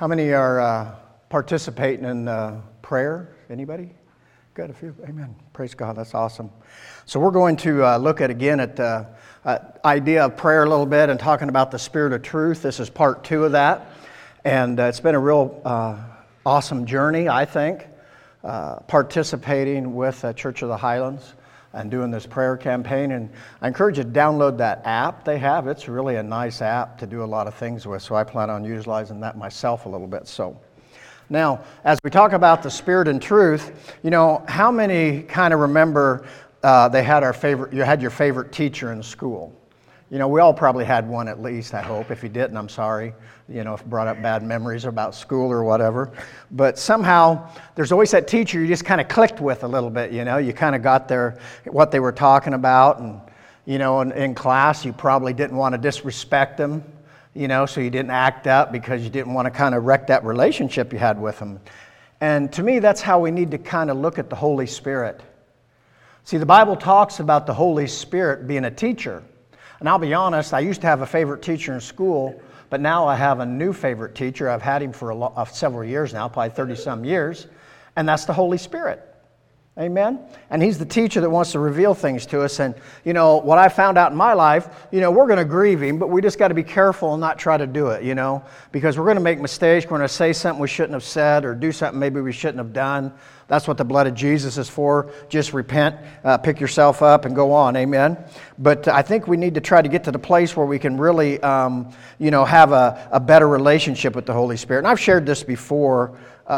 How many are participating in prayer? Anybody? Good, a few. Amen. Praise God. That's awesome. So we're going to look at the idea of prayer a little bit and talking about the Spirit of Truth. This is part 2 of that. And it's been a real awesome journey, I think, participating with Church of the Highlands and doing this prayer campaign. And I encourage you to download that app they have. It's really a nice app to do a lot of things with, so I plan on utilizing that myself a little bit. So now, as we talk about the Spirit and Truth, you know, how many kind of remember you had your favorite teacher in school? You know, we all probably had one at least, I hope. If you didn't, I'm sorry. You know, if it brought up bad memories about school or whatever. But somehow, there's always that teacher you just kind of clicked with a little bit, you know. You kind of got what they were talking about. And, you know, in class, you probably didn't want to disrespect them, you know, so you didn't act up because you didn't want to kind of wreck that relationship you had with them. And to me, that's how we need to kind of look at the Holy Spirit. See, the Bible talks about the Holy Spirit being a teacher. And I'll be honest, I used to have a favorite teacher in school, but now I have a new favorite teacher. I've had him for several years now, probably 30-some years, and that's the Holy Spirit. Amen? And He's the teacher that wants to reveal things to us. And, you know, what I found out in my life, you know, we're going to grieve Him, but we just got to be careful and not try to do it, you know, because we're going to make mistakes. We're going to say something we shouldn't have said or do something maybe we shouldn't have done. That's what the blood of Jesus is for. Just repent, pick yourself up, and go on. Amen? But I think we need to try to get to the place where we can really, you know, have a better relationship with the Holy Spirit. And I've shared this before.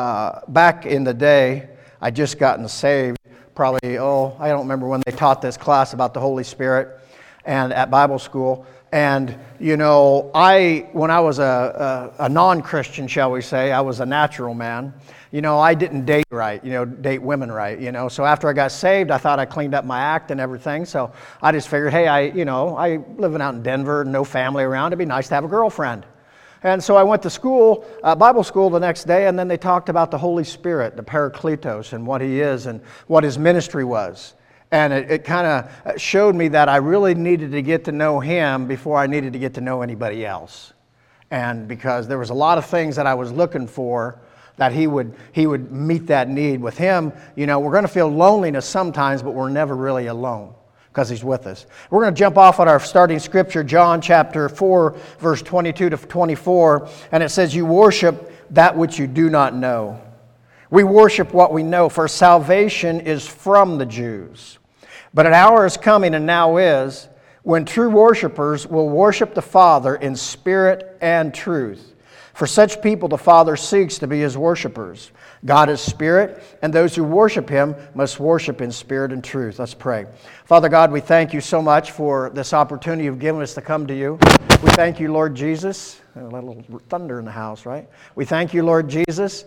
Back in the day, I just gotten saved, probably, I don't remember when they taught this class about the Holy Spirit and at Bible school. And, you know, when I was a non-Christian, shall we say, I was a natural man, you know, I didn't date right, you know, date women right, you know. So after I got saved, I thought I cleaned up my act and everything. So I just figured, hey, I living out in Denver, no family around, it'd be nice to have a girlfriend. And so I went to school, Bible school the next day, and then they talked about the Holy Spirit, the Parakletos, and what He is and what His ministry was. And it kind of showed me that I really needed to get to know Him before I needed to get to know anybody else. And because there was a lot of things that I was looking for, that He would meet that need. With Him, you know, we're going to feel loneliness sometimes, but we're never really alone, because He's with us. We're going to jump off at our starting scripture, John chapter 4, verse 22 to 24, and it says, "You worship that which you do not know. We worship what we know, for salvation is from the Jews. But an hour is coming, and now is, when true worshipers will worship the Father in spirit and truth. For such people the Father seeks to be His worshipers. God is spirit, and those who worship Him must worship in spirit and truth." Let's pray. Father God, we thank You so much for this opportunity You've given us to come to You. We thank You, Lord Jesus. A little thunder in the house, right? We thank You, Lord Jesus.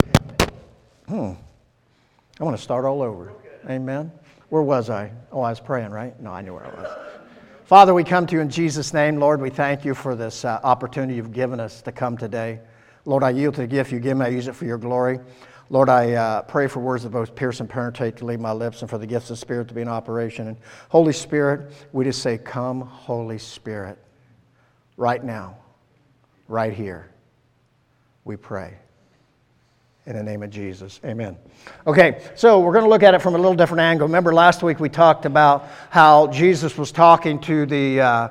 I want to start all over. Amen. Where was I? Oh, I was praying, right? No, I knew where I was. Father, we come to You in Jesus' name. Lord, we thank You for this opportunity You've given us to come today. Lord, I yield to the gift You give me. I use it for Your glory. Lord, I pray for words of both pierce and penetrate to leave my lips, and for the gifts of the Spirit to be in operation. And Holy Spirit, we just say, come, Holy Spirit, right now, right here. We pray. In the name of Jesus. Amen. Okay, so we're going to look at it from a little different angle. Remember last week we talked about how Jesus was talking to the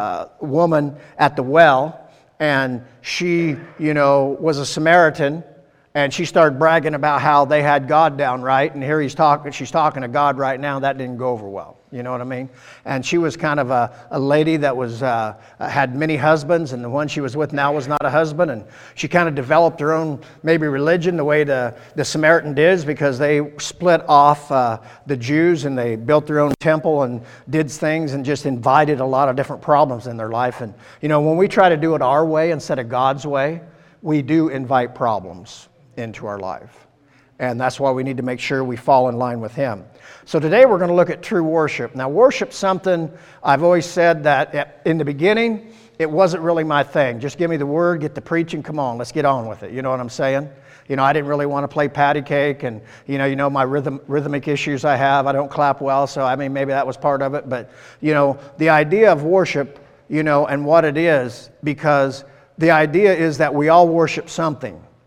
woman at the well, and she, you know, was a Samaritan, and she started bragging about how they had God down right, and here she's talking to God right now. That didn't go over well. You know what I mean? And she was kind of a lady that was had many husbands, and the one she was with now was not a husband. And she kind of developed her own maybe religion the way the Samaritan did, because they split off the Jews and they built their own temple and did things and just invited a lot of different problems in their life. And you know, when we try to do it our way instead of God's way, we do invite problems into our life. And that's why we need to make sure we fall in line with Him. So today we're going to look at true worship. Now, worship's something I've always said that in the beginning, it wasn't really my thing. Just give me the word, get the preaching, come on, let's get on with it. You know what I'm saying? You know, I didn't really want to play patty cake, and you know my rhythmic issues I have. I don't clap well, so I mean maybe that was part of it. But you know, the idea of worship, you know, and what it is, because the idea is that we all worship something.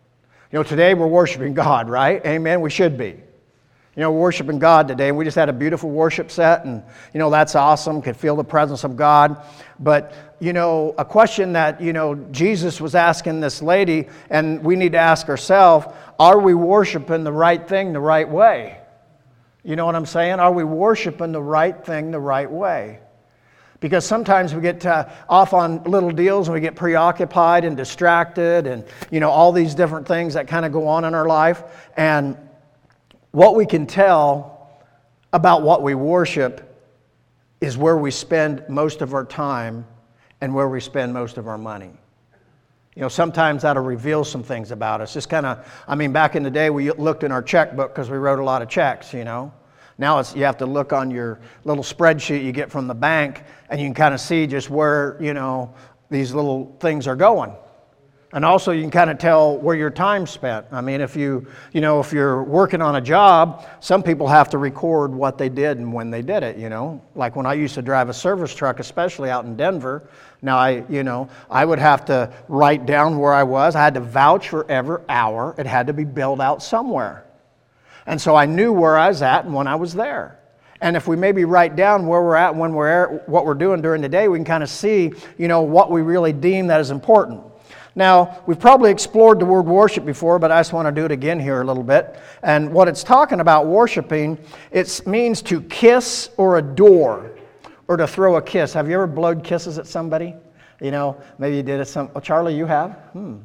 You know, today we're worshiping God, right? Amen. We should be. You know, we're worshiping God today, and we just had a beautiful worship set, and, you know, that's awesome. Could feel the presence of God. But, you know, a question that, you know, Jesus was asking this lady, and we need to ask ourselves, are we worshiping the right thing the right way? You know what I'm saying? Are we worshiping the right thing the right way? Because sometimes we get off on little deals and we get preoccupied and distracted and, you know, all these different things that kind of go on in our life. And what we can tell about what we worship is where we spend most of our time and where we spend most of our money. You know, sometimes that'll reveal some things about us. Just kind of, I mean, back in the day, we looked in our checkbook because we wrote a lot of checks, you know. Now you have to look on your little spreadsheet you get from the bank, and you can kind of see just where, you know, these little things are going. And also you can kind of tell where your time's spent. I mean, if if you're working on a job, some people have to record what they did and when they did it, you know. Like when I used to drive a service truck, especially out in Denver, now I would have to write down where I was. I had to vouch for every hour. It had to be billed out somewhere. And so I knew where I was at and when I was there. And if we maybe write down where we're at and when what we're doing during the day, we can kind of see, you know, what we really deem that is important. Now, we've probably explored the word worship before, but I just want to do it again here a little bit. And what it's talking about, worshiping, it means to kiss or adore, or to throw a kiss. Have you ever blowed kisses at somebody? You know, maybe you did it oh, Charlie, you have?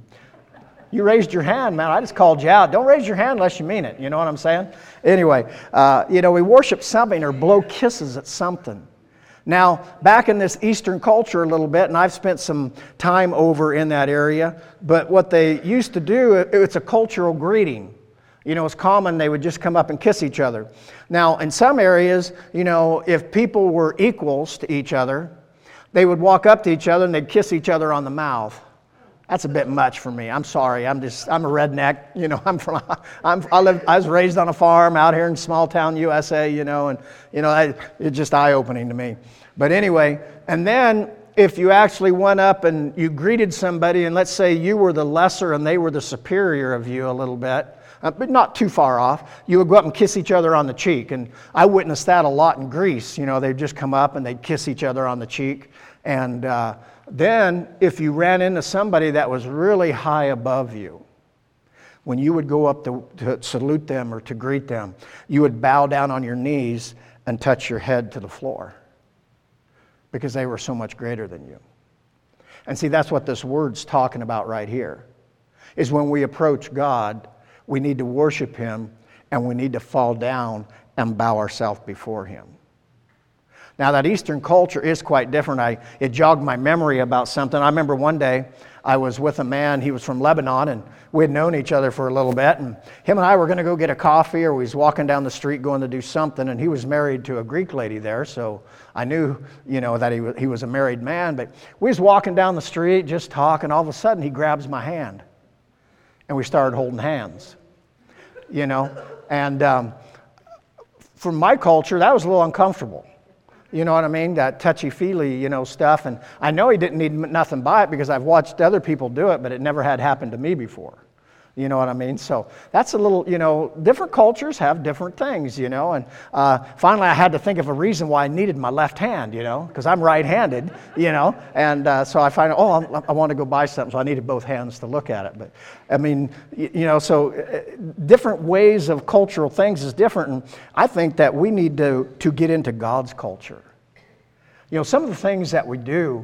You raised your hand, man. I just called you out. Don't raise your hand unless you mean it. You know what I'm saying? Anyway, we worship something or blow kisses at something. Now, back in this Eastern culture a little bit, and I've spent some time over in that area, but what they used to do, it's a cultural greeting. You know, it's common they would just come up and kiss each other. Now, in some areas, you know, if people were equals to each other, they would walk up to each other and they'd kiss each other on the mouth. That's a bit much for me. I'm sorry. I'm a redneck. You know, I was raised on a farm out here in small town USA, you know, and, you know, it's just eye-opening to me. But anyway, and then if you actually went up and you greeted somebody, and let's say you were the lesser and they were the superior of you a little bit, but not too far off, you would go up and kiss each other on the cheek. And I witnessed that a lot in Greece. You know, they'd just come up and they'd kiss each other on the cheek. And then if you ran into somebody that was really high above you, when you would go up to salute them or to greet them, you would bow down on your knees and touch your head to the floor because they were so much greater than you. And see, that's what this word's talking about right here, is when we approach God, we need to worship Him and we need to fall down and bow ourselves before Him. Now, that Eastern culture is quite different. It jogged my memory about something. I remember one day I was with a man. He was from Lebanon, and we had known each other for a little bit. And him and I were going to go get a coffee, or we was walking down the street going to do something. And he was married to a Greek lady there, so I knew, you know, that he was a married man. But we was walking down the street just talking. All of a sudden, he grabs my hand, and we started holding hands. You know, and from my culture, that was a little uncomfortable. You know what I mean? That touchy-feely, you know, stuff. And I know he didn't need nothing by it because I've watched other people do it, but it never had happened to me before. You know what I mean? So that's a little, you know, different cultures have different things, you know. And finally I had to think of a reason why I needed my left hand, you know, because I'm right-handed, you know. And so I find, I want to go buy something, so I needed both hands to look at it. But, I mean, you know, so different ways of cultural things is different. And I think that we need to get into God's culture. You know, some of the things that we do,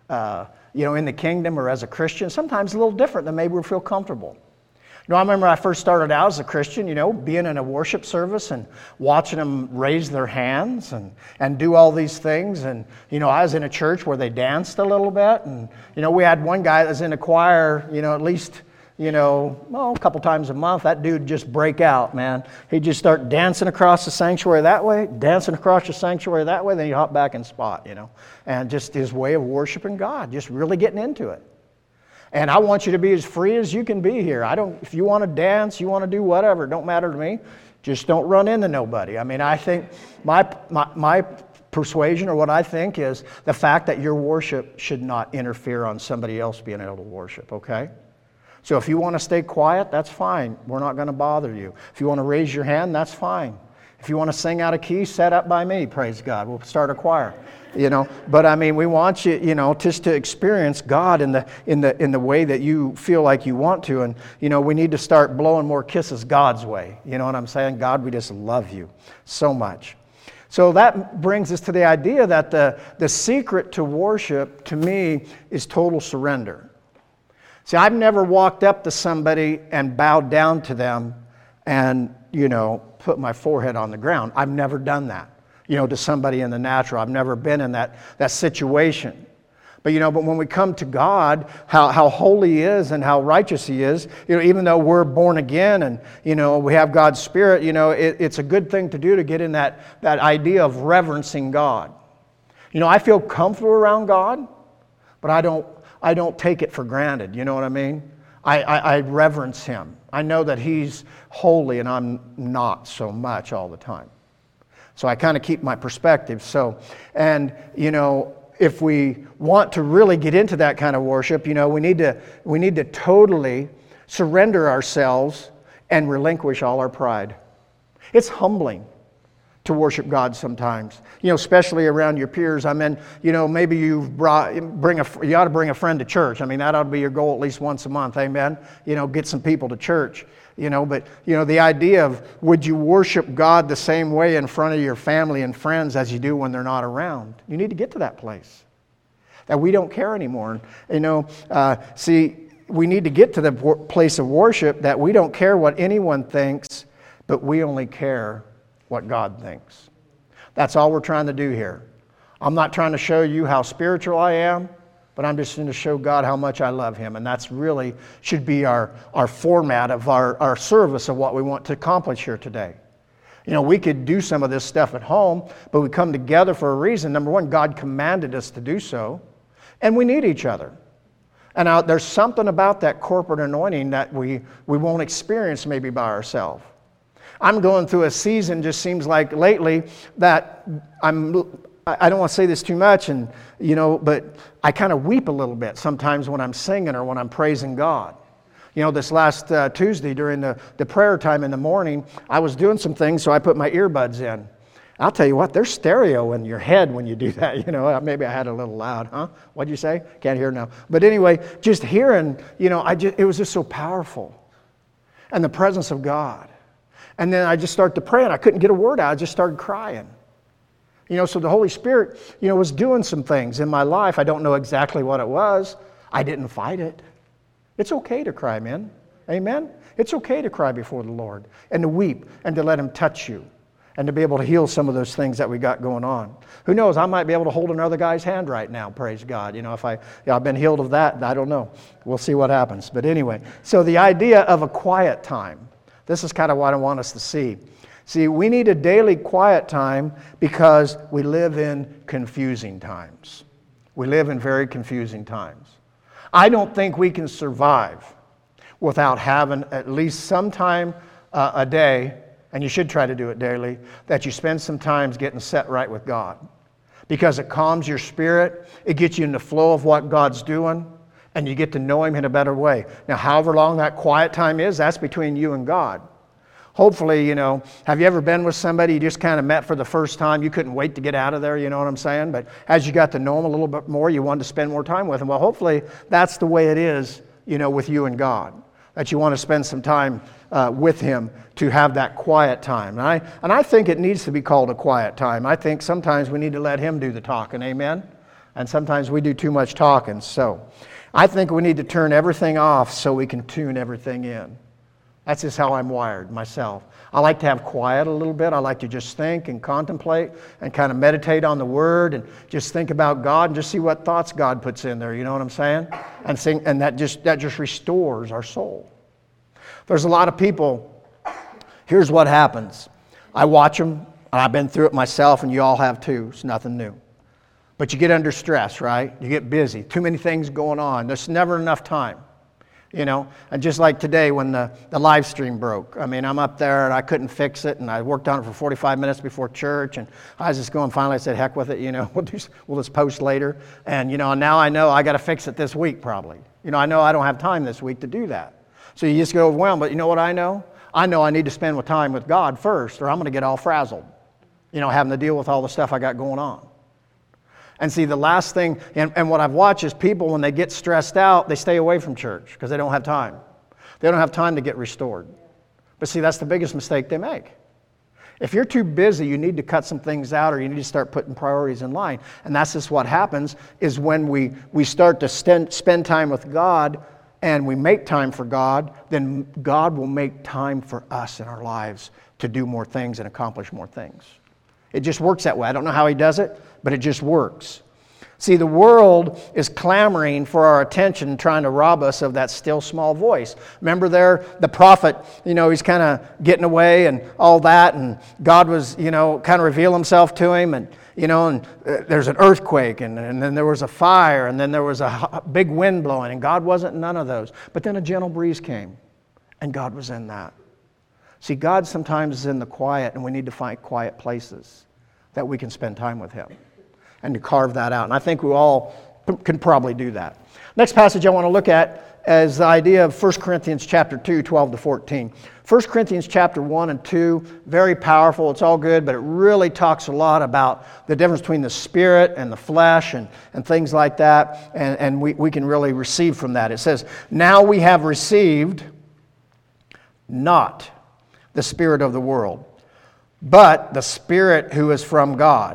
you know, in the kingdom or as a Christian, sometimes a little different than maybe we feel comfortable. You know, I remember I first started out as a Christian, you know, being in a worship service and watching them raise their hands and do all these things. And, you know, I was in a church where they danced a little bit. And, you know, we had one guy that was in the choir, you know, at least, you know, a couple times a month. That dude just break out, man. He'd just start dancing across the sanctuary that way, dancing across the sanctuary that way, then he'd hop back in spot, you know. And just his way of worshiping God, just really getting into it. And I want you to be as free as you can be here. If you want to dance, you want to do whatever, it don't matter to me. Just don't run into nobody. I mean, I think my persuasion, or what I think, is the fact that your worship should not interfere on somebody else being able to worship, okay? So if you want to stay quiet, that's fine. We're not going to bother you. If you want to raise your hand, that's fine. If you want to sing out of key, set up by me, praise God. We'll start a choir. But I mean, we want you, just to experience God in the way that you feel like you want to. And, we need to start blowing more kisses God's way. You know what I'm saying? God, we just love you so much. So that brings us to the idea that the secret to worship, to me, is total surrender. See, I've never walked up to somebody and bowed down to them and, put my forehead on the ground. I've never done that, to somebody in the natural. I've never been in that situation. But, but when we come to God, how holy He is and how righteous He is, even though we're born again and, we have God's Spirit, it's a good thing to do to get in that idea of reverencing God. I feel comfortable around God, but I don't take it for granted. You know what I mean? I reverence Him. I know that He's holy and I'm not so much all the time. So I kind of keep my perspective. If we want to really get into that kind of worship, we need to totally surrender ourselves and relinquish all our pride. It's humbling to worship God sometimes, especially around your peers. I mean, maybe you ought to bring a friend to church. I mean, that ought to be your goal at least once a month, amen? Get some people to church, but, the idea of would you worship God the same way in front of your family and friends as you do when they're not around? You need to get to that place that we don't care anymore. We need to get to the place of worship that we don't care what anyone thinks, but we only care what God thinks. That's all we're trying to do here. I'm not trying to show you how spiritual I am, but I'm just going to show God how much I love Him. And that's really should be our format of our service of what we want to accomplish here today. We could do some of this stuff at home, but we come together for a reason. Number one, God commanded us to do so, and we need each other. And now there's something about that corporate anointing that we won't experience maybe by ourselves. I'm going through a season, just seems like lately, that I don't want to say this too much, but I kind of weep a little bit sometimes when I'm singing or when I'm praising God. This last Tuesday during the prayer time in the morning, I was doing some things, so I put my earbuds in. I'll tell you what, there's stereo in your head when you do that. Maybe I had a little loud, huh? What'd you say? Can't hear now. But anyway, just hearing, it was just so powerful. And the presence of God. And then I just started to pray, and I couldn't get a word out. I just started crying. So the Holy Spirit, was doing some things in my life. I don't know exactly what it was. I didn't fight it. It's okay to cry, men. Amen? It's okay to cry before the Lord and to weep and to let Him touch you and to be able to heal some of those things that we got going on. Who knows? I might be able to hold another guy's hand right now, praise God. If I've been healed of that, I don't know. We'll see what happens. But anyway, so the idea of a quiet time. This is kind of what I want us to see. See, we need a daily quiet time because we live in confusing times. We live in very confusing times. I don't think we can survive without having at least some time a day, and you should try to do it daily, that you spend some time getting set right with God. Because it calms your spirit, it gets you in the flow of what God's doing, and you get to know Him in a better way. Now, however long that quiet time is, that's between you and God. Hopefully, have you ever been with somebody you just kind of met for the first time? You couldn't wait to get out of there, you know what I'm saying? But as you got to know them a little bit more, you wanted to spend more time with them. Well, hopefully, that's the way it is, with you and God. That you want to spend some time with Him to have that quiet time. And I think it needs to be called a quiet time. I think sometimes we need to let Him do the talking, amen? And sometimes we do too much talking, so I think we need to turn everything off so we can tune everything in. That's just how I'm wired myself. I like to have quiet a little bit. I like to just think and contemplate and kind of meditate on the Word and just think about God and just see what thoughts God puts in there. You know what I'm saying? And that just restores our soul. There's a lot of people. Here's what happens. I watch them, and I've been through it myself, and you all have too. It's nothing new. But you get under stress, right? You get busy. Too many things going on. There's never enough time. And just like today when the live stream broke. I mean, I'm up there and I couldn't fix it, and I worked on it for 45 minutes before church, and I was just going, finally I said, heck with it, we'll just post later. And, now I know I got to fix it this week probably. I know I don't have time this week to do that. So you just get overwhelmed. But you know what I know? I know I need to spend time with God first, or I'm going to get all frazzled, having to deal with all the stuff I got going on. And see, the last thing, and what I've watched is people, when they get stressed out, they stay away from church because they don't have time. They don't have time to get restored. But see, that's the biggest mistake they make. If you're too busy, you need to cut some things out, or you need to start putting priorities in line. And that's just what happens, is when we start to spend time with God and we make time for God, then God will make time for us in our lives to do more things and accomplish more things. It just works that way. I don't know how He does it, but it just works. See, the world is clamoring for our attention, trying to rob us of that still small voice. Remember there, the prophet, he's kind of getting away and all that, and God was, kind of reveal Himself to him, and, there's an earthquake, and then there was a fire, and then there was a big wind blowing, and God wasn't in none of those. But then a gentle breeze came, and God was in that. See, God sometimes is in the quiet, and we need to find quiet places that we can spend time with Him and to carve that out. And I think we all can probably do that. Next passage I want to look at is the idea of 1 Corinthians chapter 2, 12 to 14. 1 Corinthians chapter 1 and 2, very powerful. It's all good, but it really talks a lot about the difference between the spirit and the flesh and things like that. And we can really receive from that. It says, "Now we have received not the spirit of the world, but the Spirit who is from God,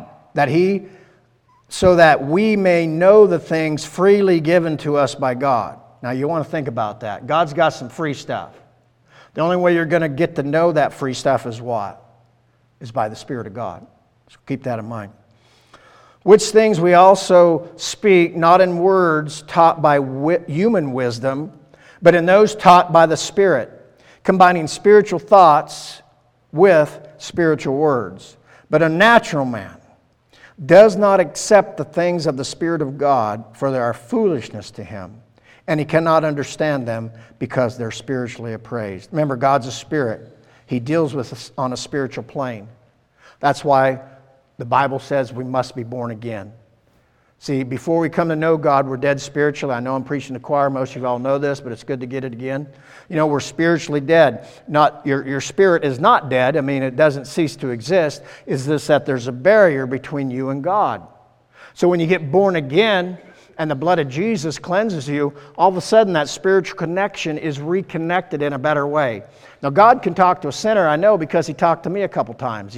so that we may know the things freely given to us by God." Now you want to think about that. God's got some free stuff. The only way you're going to get to know that free stuff is what? Is by the Spirit of God. So keep that in mind. "Which things we also speak, not in words taught by human wisdom, but in those taught by the Spirit, combining spiritual thoughts with spiritual words. But a natural man does not accept the things of the Spirit of God, for they are foolishness to him, and he cannot understand them because they're spiritually appraised." Remember, God's a spirit. He deals with us on a spiritual plane. That's why the Bible says we must be born again. See, before we come to know God, we're dead spiritually. I know I'm preaching to the choir. Most of you all know this, but it's good to get it again. We're spiritually dead. Not your spirit is not dead. I mean, it doesn't cease to exist. It's this that there's a barrier between you and God. So when you get born again and the blood of Jesus cleanses you, all of a sudden that spiritual connection is reconnected in a better way. Now, God can talk to a sinner, I know, because He talked to me a couple times,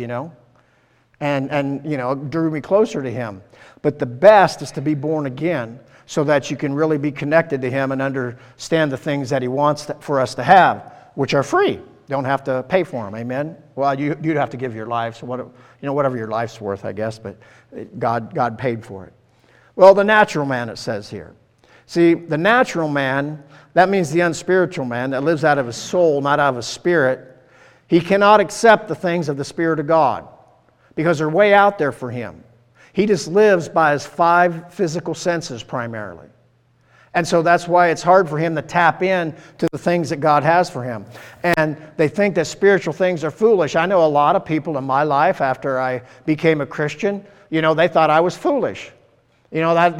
and drew me closer to Him. But the best is to be born again so that you can really be connected to Him and understand the things that He wants for us to have, which are free. You don't have to pay for them, amen? Well, you'd have to give your life, so whatever your life's worth, I guess, but God paid for it. Well, the natural man, it says here. See, the natural man, that means the unspiritual man that lives out of his soul, not out of his spirit. He cannot accept the things of the Spirit of God because they're way out there for him. He just lives by his 5 physical senses primarily. And so that's why it's hard for him to tap in to the things that God has for him. And they think that spiritual things are foolish. I know a lot of people in my life after I became a Christian, they thought I was foolish. When I'm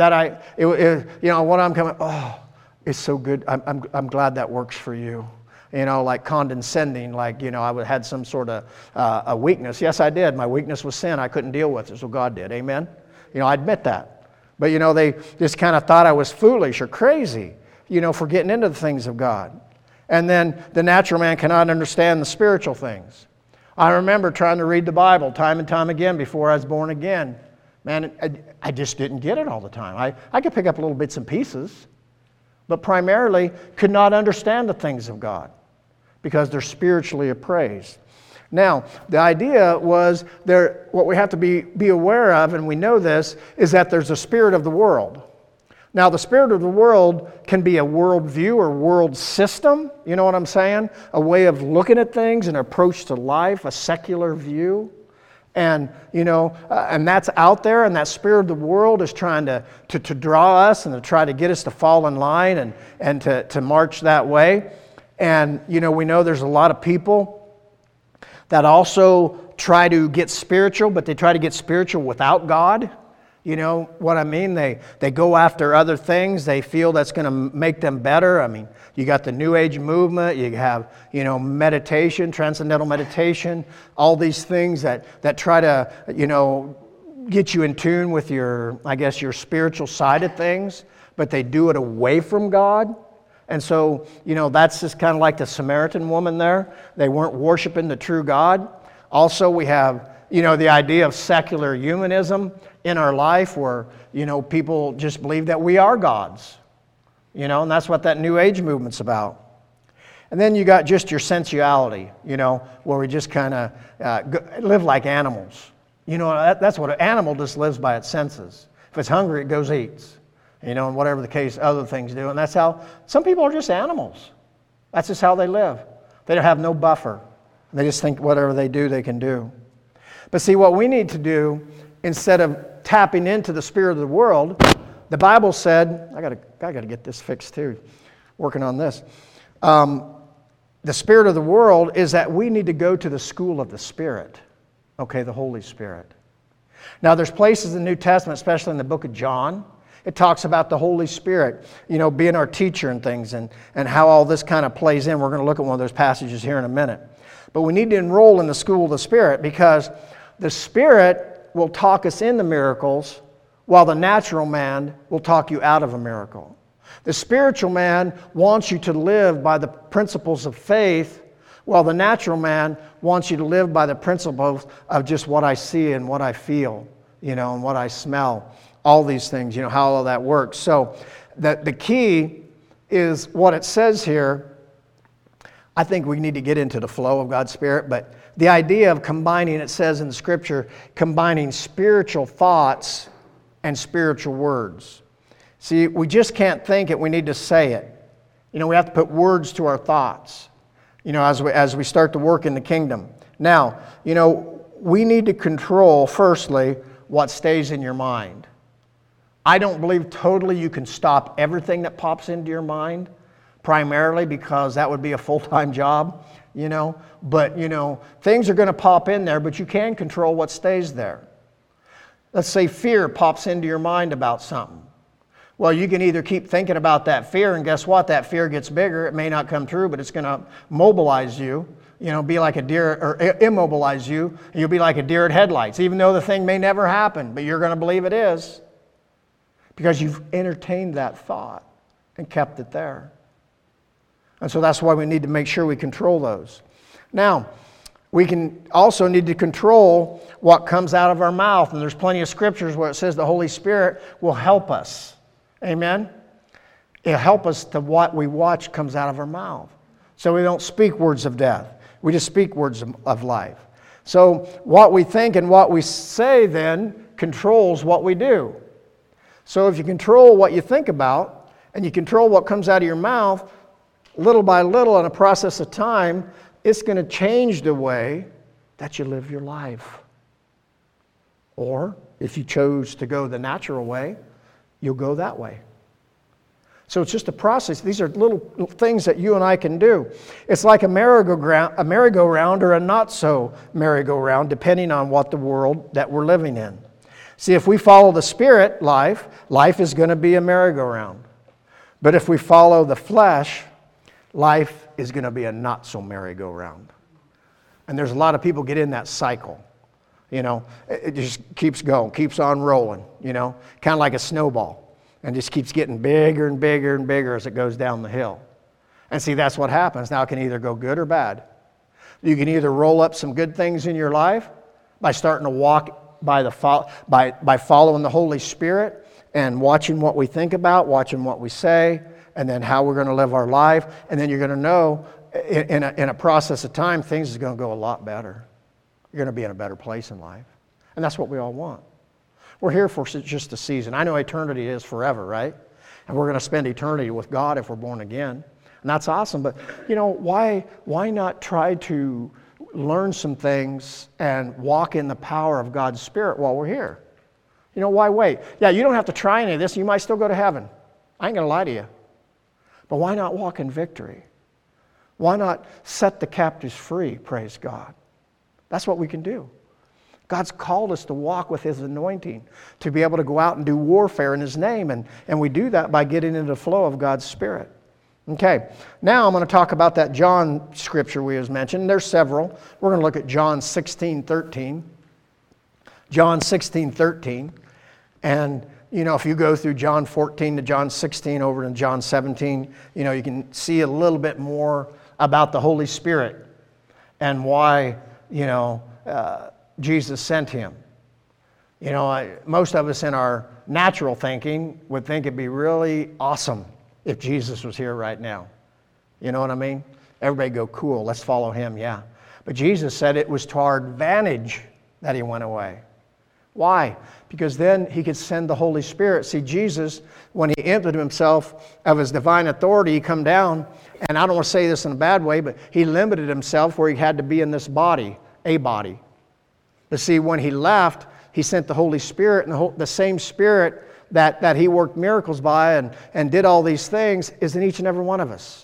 coming, oh, it's so good. I'm glad that works for you. Like condescending, like, I had some sort of a weakness. Yes, I did. My weakness was sin. I couldn't deal with it, so God did. Amen? I admit that. But, they just kind of thought I was foolish or crazy, for getting into the things of God. And then the natural man cannot understand the spiritual things. I remember trying to read the Bible time and time again before I was born again. Man, I just didn't get it all the time. I could pick up little bits and pieces, but primarily could not understand the things of God because they're spiritually appraised. Now, the idea was what we have to be aware of, and we know this, is that there's a spirit of the world. Now, the spirit of the world can be a worldview or world system, you know what I'm saying? A way of looking at things, an approach to life, a secular view. And, and that's out there, and that spirit of the world is trying to draw us and to try to get us to fall in line and to march that way. And, we know there's a lot of people that also try to get spiritual, but they try to get spiritual without God. You know what I mean? They go after other things. They feel that's going to make them better. I mean, you got the New Age movement. You have, meditation, transcendental meditation, all these things that try to, get you in tune with your spiritual side of things, but they do it away from God. And so, that's just kind of like the Samaritan woman there. They weren't worshiping the true God. Also, we have, the idea of secular humanism in our life where, people just believe that we are gods. And that's what that New Age movement's about. And then you got just your sensuality, where we just kind of live like animals. That's what an animal just lives by its senses. If it's hungry, it goes eats. And whatever the case, other things do. And that's how some people are just animals. That's just how they live. They don't have no buffer. They just think whatever they do, they can do. But see, what we need to do, instead of tapping into the spirit of the world, the Bible said, I gotta get this fixed too, working on this. The spirit of the world is that we need to go to the school of the Spirit. Okay, the Holy Spirit. Now, there's places in the New Testament, especially in the book of John, it talks about the Holy Spirit, being our teacher and things, and how all this kind of plays in. We're going to look at one of those passages here in a minute. But we need to enroll in the school of the Spirit, because the Spirit will talk us into miracles, while the natural man will talk you out of a miracle. The spiritual man wants you to live by the principles of faith, while the natural man wants you to live by the principles of just what I see and what I feel, and what I smell. All these things, how all that works. So the key is what it says here. I think we need to get into the flow of God's Spirit, but the idea of combining, it says in the Scripture, combining spiritual thoughts and spiritual words. See, we just can't think it, we need to say it. We have to put words to our thoughts, as we start to work in the kingdom. Now, we need to control, firstly, what stays in your mind. I don't believe totally you can stop everything that pops into your mind, primarily because that would be a full-time job, But, things are going to pop in there, but you can control what stays there. Let's say fear pops into your mind about something. Well, you can either keep thinking about that fear, and guess what? That fear gets bigger. It may not come true, but it's going to mobilize you, be like a deer, or immobilize you. And you'll be like a deer at headlights, even though the thing may never happen, but you're going to believe it is, because you've entertained that thought and kept it there. And so that's why we need to make sure we control those. Now, we can also need to control what comes out of our mouth. And there's plenty of scriptures where it says the Holy Spirit will help us. Amen? It'll help us to what we watch comes out of our mouth. So we don't speak words of death. We just speak words of life. So what we think and what we say then controls what we do. So if you control what you think about and you control what comes out of your mouth, little by little in a process of time, it's going to change the way that you live your life. Or if you chose to go the natural way, you'll go that way. So it's just a process. These are little things that you and I can do. It's like a merry-go-round or a not so merry-go-round, depending on what the world that we're living in. See, if we follow the Spirit life is going to be a merry-go-round. But if we follow the flesh, life is going to be a not so merry-go-round. And there's a lot of people get in that cycle. It just keeps going, keeps on rolling, kind of like a snowball. And just keeps getting bigger and bigger and bigger as it goes down the hill. And see, that's what happens. Now it can either go good or bad. You can either roll up some good things in your life by starting to walk by following the Holy Spirit and watching what we think about, watching what we say, and then how we're going to live our life. And then you're going to know in a process of time, things is going to go a lot better. You're going to be in a better place in life. And that's what we all want. We're here for just a season. I know eternity is forever, right? And we're going to spend eternity with God if we're born again. And that's awesome. But, why not try to learn some things and walk in the power of God's Spirit while we're here? Why wait? Yeah, you don't have to try any of this. You might still go to heaven. I ain't going to lie to you. But why not walk in victory? Why not set the captives free, praise God? That's what we can do. God's called us to walk with His anointing, to be able to go out and do warfare in His name. And we do that by getting into the flow of God's Spirit. Okay, now I'm going to talk about that John scripture we was mentioned. There's several. We're going to look at John 16:13. John 16:13. And, if you go through John 14 to John 16 over to John 17, you can see a little bit more about the Holy Spirit and why, Jesus sent Him. Most of us in our natural thinking would think it'd be really awesome if Jesus was here right now. You know what I mean? Everybody go, cool, let's follow Him, yeah. But Jesus said it was to our advantage that He went away. Why? Because then He could send the Holy Spirit. See, Jesus, when He emptied Himself of His divine authority, He come down, and I don't want to say this in a bad way, but He limited Himself where He had to be in this body, a body. But see, when He left, He sent the Holy Spirit, and the same Spirit that He worked miracles by and did all these things is in each and every one of us,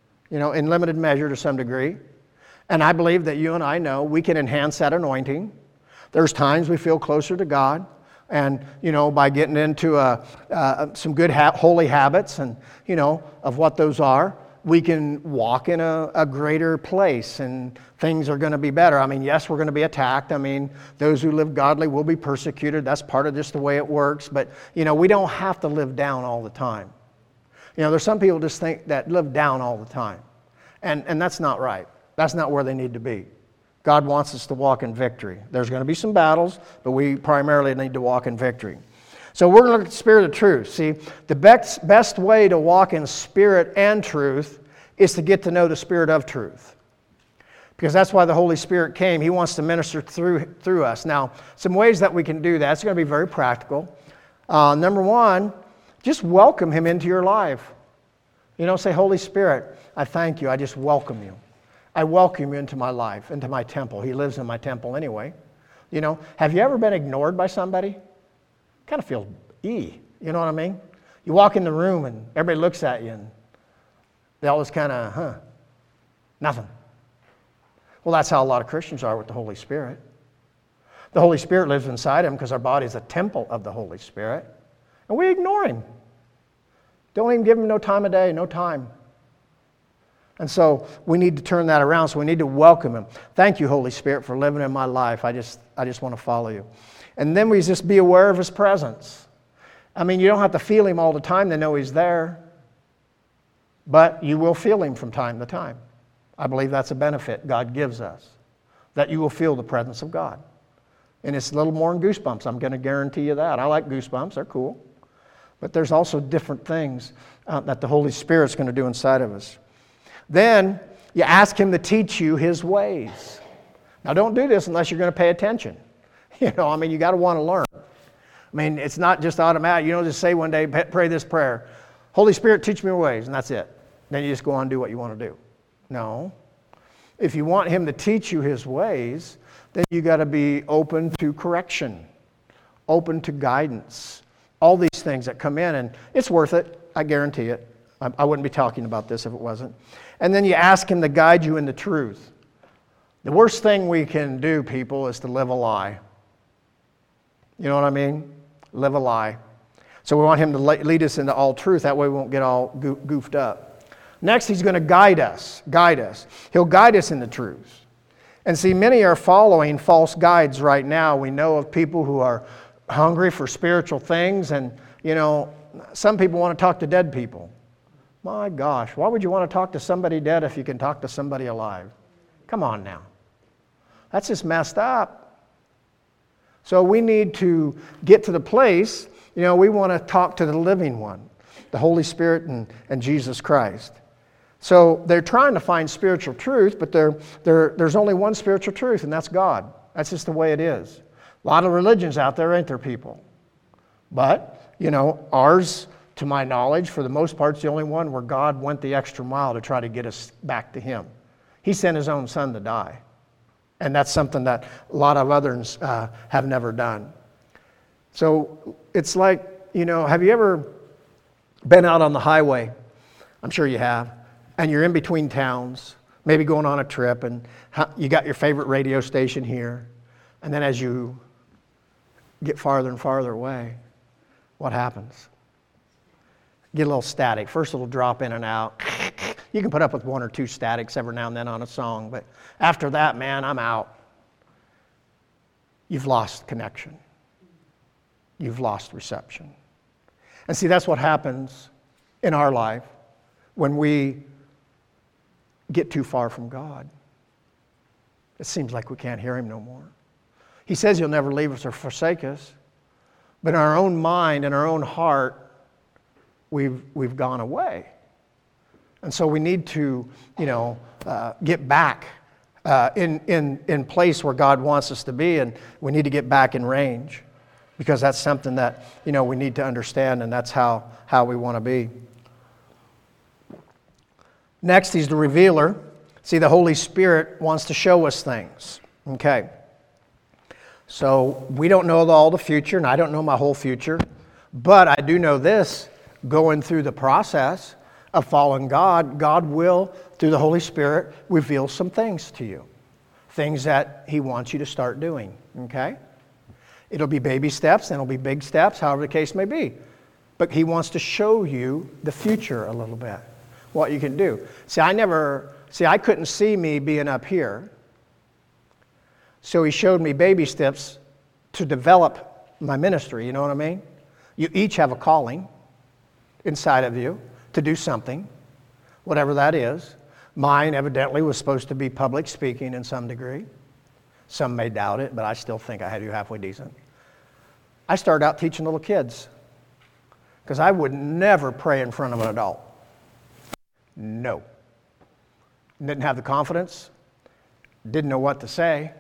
in limited measure to some degree. And I believe that you and I know we can enhance that anointing. There's times we feel closer to God, and, by getting into some good holy habits and, of what those are, we can walk in a greater place and things are going to be better. I mean, yes, we're going to be attacked. I mean, those who live godly will be persecuted. That's part of just the way it works. But, we don't have to live down all the time. There's some people just think that live down all the time. And that's not right. That's not where they need to be. God wants us to walk in victory. There's going to be some battles, but we primarily need to walk in victory. So we're going to look at the Spirit of truth. See, the best way to walk in spirit and truth is to get to know the Spirit of truth. Because that's why the Holy Spirit came. He wants to minister through us. Now, some ways that we can do that. It's going to be very practical. Number one, just welcome Him into your life. Say, Holy Spirit, I thank You. I just welcome You. I welcome You into my life, into my temple. He lives in my temple anyway. Have you ever been ignored by somebody? Kind of feels you know what I mean? You walk in the room and everybody looks at you and they always kind of, nothing. Well, that's how a lot of Christians are with the Holy Spirit. The Holy Spirit lives inside them because our body is a temple of the Holy Spirit. And we ignore Him. Don't even give Him no time of day, no time. And so we need to turn that around. So we need to welcome Him. Thank You, Holy Spirit, for living in my life. I just want to follow You. And then we just be aware of His presence. I mean, you don't have to feel Him all the time to know He's there. But you will feel Him from time to time. I believe that's a benefit God gives us. That you will feel the presence of God. And it's a little more than goosebumps. I'm going to guarantee you that. I like goosebumps. They're cool. But there's also different things that the Holy Spirit's going to do inside of us. Then you ask Him to teach you His ways. Now don't do this unless you're going to pay attention. You got to want to learn. It's not just automatic. You don't just say one day, pray this prayer. Holy Spirit, teach me your ways, and that's it. Then you just go on and do what you want to do. No. If you want Him to teach you His ways, then you got to be open to correction, open to guidance, all these things that come in, and it's worth it. I guarantee it. I wouldn't be talking about this if it wasn't. And then you ask Him to guide you into truth. The worst thing we can do, people, is to live a lie. You know what I mean? Live a lie. So we want Him to lead us into all truth. That way we won't get all goofed up. Next, He's going to guide us. He'll guide us into truth. And see, many are following false guides right now. We know of people who are hungry for spiritual things. And, some people want to talk to dead people. My gosh, why would you want to talk to somebody dead if you can talk to somebody alive? Come on now. That's just messed up. So we need to get to the place, we want to talk to the living one, the Holy Spirit and Jesus Christ. So they're trying to find spiritual truth, but there's only one spiritual truth, and that's God. That's just the way it is. A lot of religions out there, ain't there, people? But, ours, to my knowledge, for the most part, is the only one where God went the extra mile to try to get us back to Him. He sent His own Son to die. And that's something that a lot of others have never done. So it's like, have you ever been out on the highway? I'm sure you have. And you're in between towns, maybe going on a trip, and you got your favorite radio station here. And then as you get farther and farther away, what happens? Get a little static. First it'll drop in and out. You can put up with one or two statics every now and then on a song, but after that, man, I'm out. You've lost connection. You've lost reception. And see, that's what happens in our life when we get too far from God. It seems like we can't hear Him no more. He says He'll never leave us or forsake us, but in our own mind and our own heart, we've gone away. And so we need to, get back in place where God wants us to be, and we need to get back in range, because that's something that, we need to understand, and that's how we want to be. Next, He's the revealer. See, the Holy Spirit wants to show us things. Okay. So we don't know all the future, and I don't know my whole future, but I do know this: going through the process of following God, God will, through the Holy Spirit, reveal some things to you. Things that He wants you to start doing, okay? It'll be baby steps, and it'll be big steps, however the case may be. But He wants to show you the future a little bit, what you can do. I couldn't see me being up here. So He showed me baby steps to develop my ministry, you know what I mean? You each have a calling inside of you to do something, whatever that is. Mine evidently was supposed to be public speaking in some degree. Some may doubt it, but I still think I had to do halfway decent. I started out teaching little kids because I would never pray in front of an adult. No. Didn't have the confidence, didn't know what to say.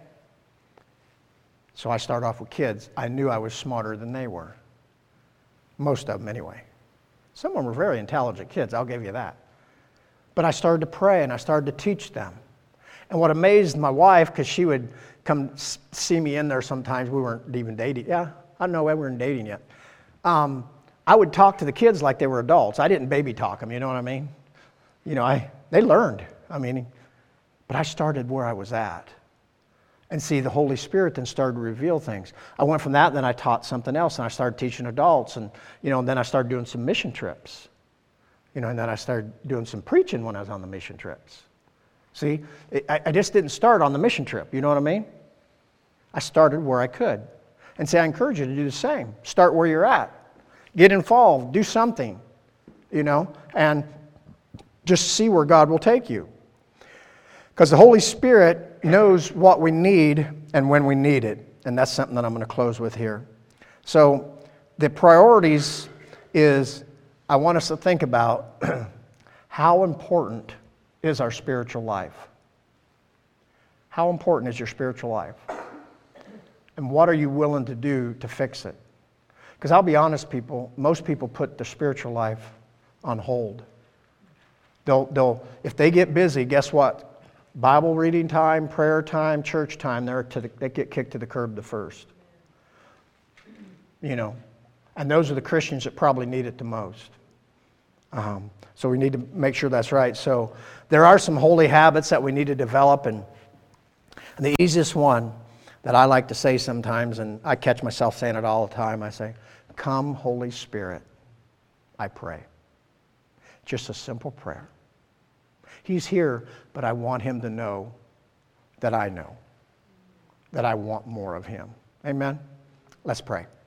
So I started off with kids. I knew I was smarter than they were. Most of them anyway. Some of them were very intelligent kids, I'll give you that. But I started to pray and I started to teach them. And what amazed my wife, because she would come see me in there sometimes, we weren't even dating. Yeah, I don't know, we weren't dating yet. I would talk to the kids like they were adults. I didn't baby talk them, you know what I mean? They learned, but I started where I was at. And see, the Holy Spirit then started to reveal things. I went from that, then I taught something else, and I started teaching adults, and then I started doing some mission trips. And then I started doing some preaching when I was on the mission trips. See, I just didn't start on the mission trip, you know what I mean? I started where I could. And see, I encourage you to do the same. Start where you're at. Get involved, do something, and just see where God will take you. Because the Holy Spirit knows what we need and when we need it. And that's something that I'm going to close with here. So the priorities is, I want us to think about how important is our spiritual life? How important is your spiritual life? And what are you willing to do to fix it? Because I'll be honest, most people put their spiritual life on hold. They'll if they get busy, guess what? Bible reading time, prayer time, church time, they get kicked to the curb the first. And those are the Christians that probably need it the most. So we need to make sure that's right. So there are some holy habits that we need to develop, and the easiest one that I like to say sometimes, and I catch myself saying it all the time, I say, "Come, Holy Spirit, I pray." Just a simple prayer. He's here, but I want Him to know that I want more of Him. Amen? Let's pray.